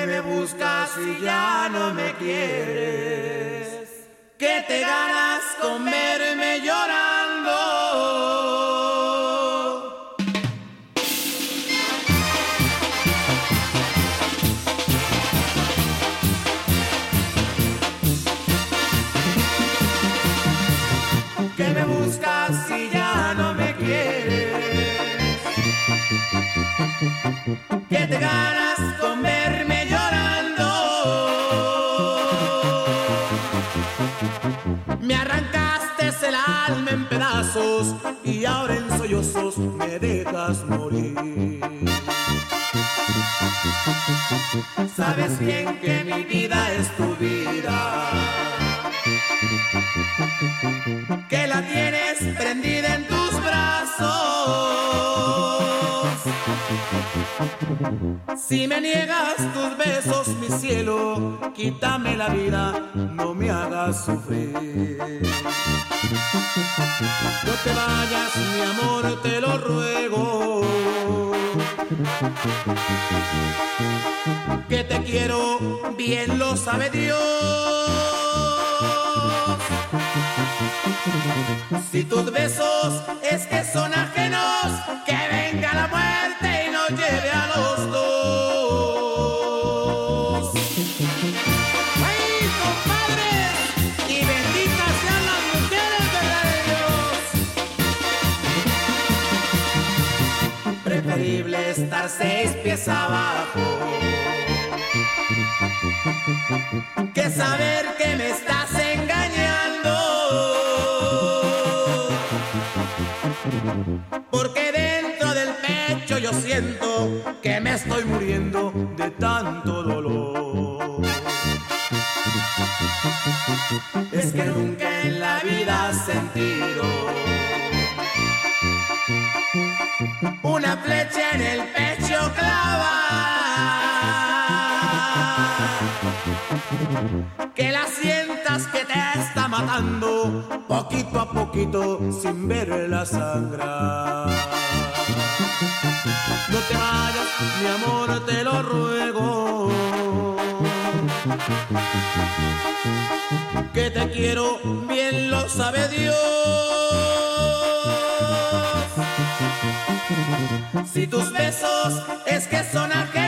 me buscas y ya no me quieres, que te ganas con verme llorando. Que me buscas y ya no me quieres, que te ganas con verme llorando. Me arrancaste el alma en pedazos y ahora en sollozos me dejas morir. Sabes bien que mi vida es tu vida, que la tienes prendida en tus brazos. Si me niegas tus besos, mi cielo, quítame la vida, no me hagas sufrir. No te vayas, mi amor, te lo ruego, que te quiero, bien lo sabe Dios. Si tus besos es que son ajenos, que venga la muerte y nos lleve a los dos. ¡Ay, compadres! Y benditas sean las mujeres, ¿verdad de Dios? Preferible estar 6 pies abajo que saber que me estás engañando. Porque dentro del pecho yo siento que me estoy muriendo de tanto dolor. Es que nunca en la vida has sentido una flecha en el pecho clavar, que la sientas que te está matando poquito a poquito sin verla sangrar. No te vayas, mi amor, te lo ruego, que te quiero, bien lo sabe Dios. Si tus besos es que son ajenos,